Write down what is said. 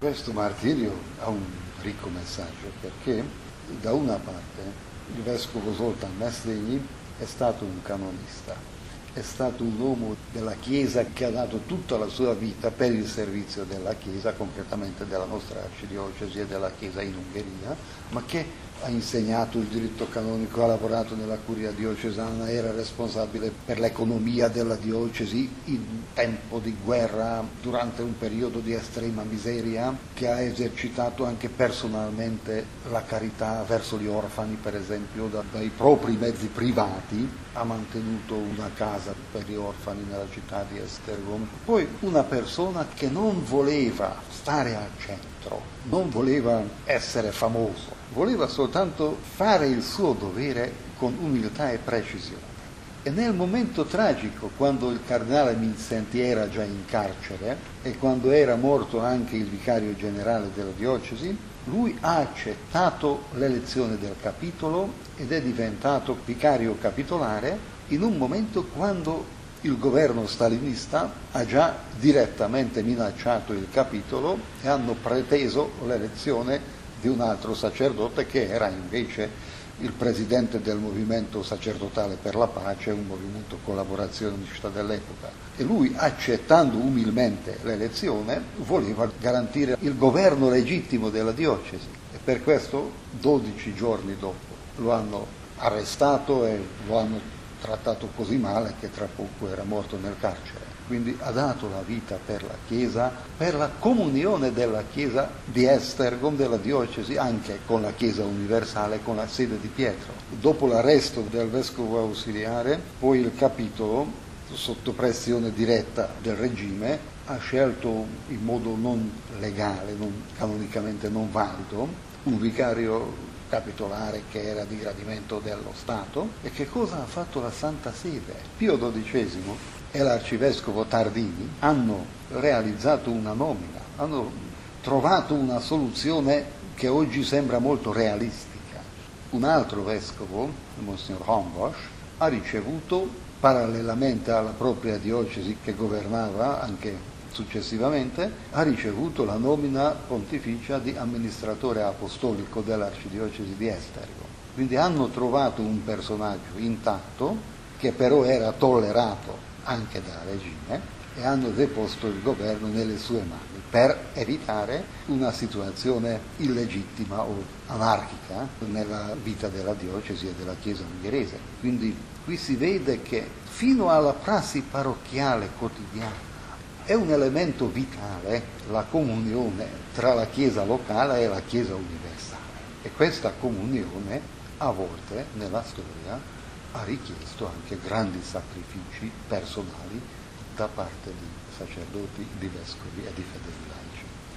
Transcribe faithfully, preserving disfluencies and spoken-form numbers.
Questo martirio ha un ricco messaggio, perché da una parte il vescovo Zoltán Mestrényi è stato un canonista, è stato un uomo della Chiesa che ha dato tutta la sua vita per il servizio della Chiesa, concretamente della nostra arcidiocesi e della Chiesa in Ungheria, ma che ha insegnato il diritto canonico, ha lavorato nella curia diocesana, era responsabile per l'economia della diocesi in tempo di guerra, durante un periodo di estrema miseria, che ha esercitato anche personalmente la carità verso gli orfani, per esempio, da, dai propri mezzi privati, ha mantenuto una casa per gli orfani nella città di Esztergom. Poi una persona che non voleva stare al centro, non voleva essere famoso, voleva soltanto fare il suo dovere con umiltà e precisione. E nel momento tragico, quando il cardinale Mindszenty era già in carcere e quando era morto anche il vicario generale della diocesi, lui ha accettato l'elezione del capitolo ed è diventato vicario capitolare in un momento quando il governo stalinista ha già direttamente minacciato il capitolo e hanno preteso l'elezione di un altro sacerdote che era invece il presidente del movimento sacerdotale per la pace, un movimento collaborazionista dell'epoca. E lui, accettando umilmente l'elezione, voleva garantire il governo legittimo della diocesi. E per questo, dodici giorni dopo, lo hanno arrestato e lo hanno trattato così male che tra poco era morto nel carcere. Quindi ha dato la vita per la Chiesa, per la comunione della Chiesa di Esztergom, della diocesi, anche con la Chiesa universale, con la sede di Pietro. Dopo l'arresto del vescovo ausiliare, poi il capitolo, sotto pressione diretta del regime, ha scelto in modo non legale, non, canonicamente non valido, un vicario capitolare che era di gradimento dello Stato. E che cosa ha fatto la Santa Sede? Pio dodicesimo e l'arcivescovo Tardini hanno realizzato una nomina, hanno trovato una soluzione che oggi sembra molto realistica. Un altro vescovo, Monsignor Hombos, ha ricevuto, parallelamente alla propria diocesi che governava anche successivamente, ha ricevuto la nomina pontificia di amministratore apostolico dell'arcidiocesi di Esztergom. Quindi hanno trovato un personaggio intatto, che però era tollerato anche dal regime, e hanno deposto il governo nelle sue mani per evitare una situazione illegittima o anarchica nella vita della diocesi e della Chiesa ungherese. Quindi qui si vede che fino alla prassi parrocchiale quotidiana è un elemento vitale la comunione tra la Chiesa locale e la Chiesa universale. E questa comunione a volte nella storia ha richiesto anche grandi sacrifici personali da parte di sacerdoti, di vescovi e di fedeli laici.